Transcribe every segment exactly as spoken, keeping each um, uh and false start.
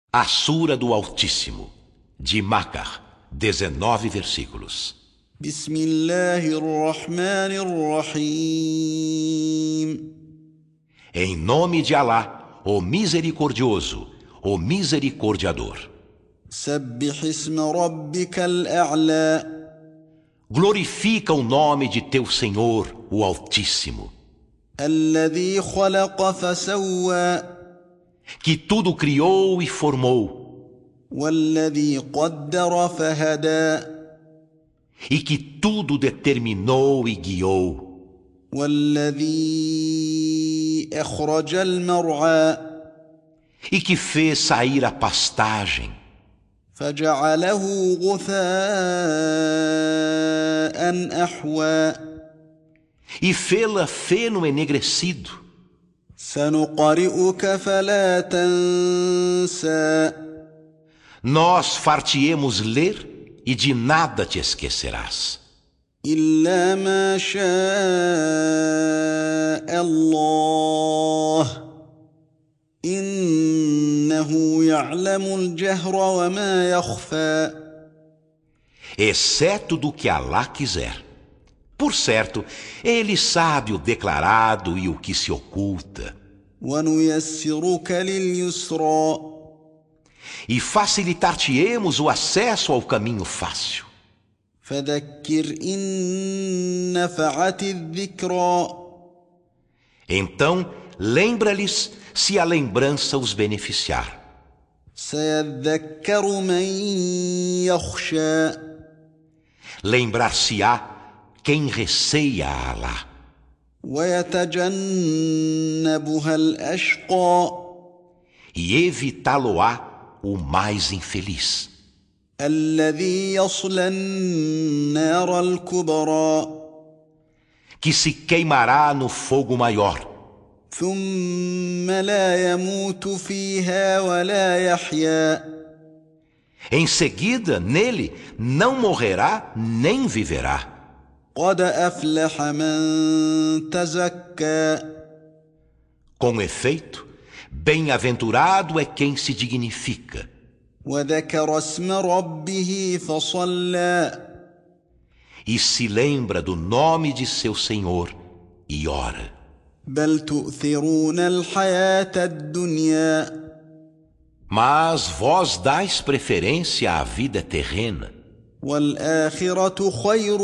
A Sura do Altíssimo, de Macar, dezenove versículos. بسم الله الرحمن الرحيم. Em nome de Alá, o Misericordioso, o Misericordiador. سبح اسم ربك الأعلى. Glorifica o nome de teu Senhor, o Altíssimo, الذي خلق فسوى. que tudo criou e formou, والذي قدر فهدى. e que tudo determinou e guiou, والذي أخرج المرعى. e que fez sair a pastagem, فجعله غثاء أحوى. e fê-la feno enegrecido. سنقرئك فلا تنسى. Nós far-te-emos ler e de nada te esquecerás, إلا ما شاء الله إنه يعلم الجهر وما يخفى. exceto do que Alá quiser. Por certo, Ele sabe o declarado e o que se oculta. ونيسرك لليسرى. E facilitar-te-emos o acesso ao caminho fácil. فذكر إن نفعت الذكرى. Então, lembra-lhes se a lembrança os beneficiar. سيذكر من يخشى. Lembrar-se-á quem receia a Alá. ويتجنبها الأشقى. E evitá-lo-á o mais infeliz, الذي يصلى النار الكبرى. que se queimará no fogo maior, ثم لا يموت فيها ولا يحيا. em seguida nele não morrerá nem viverá. قد أفلح من تزكى. Com efeito, bem-aventurado é quem se dignifica وذكر اسم ربه فصلى. e se lembra do nome de seu Senhor e ora. بل تؤثرون الحياة الدنيا. Mas vós dais preferência à vida terrena, والآخرة خير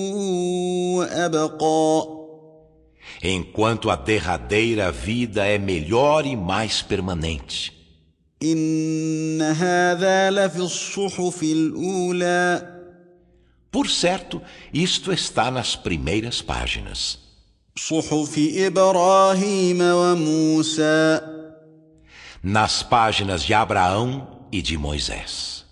وأبقى. enquanto a derradeira vida é melhor e mais permanente. إن هذا لفي الصحف الأولى. Por certo, isto está nas primeiras páginas, صحف إبراهيم وموسى. nas páginas de Abraão e de Moisés.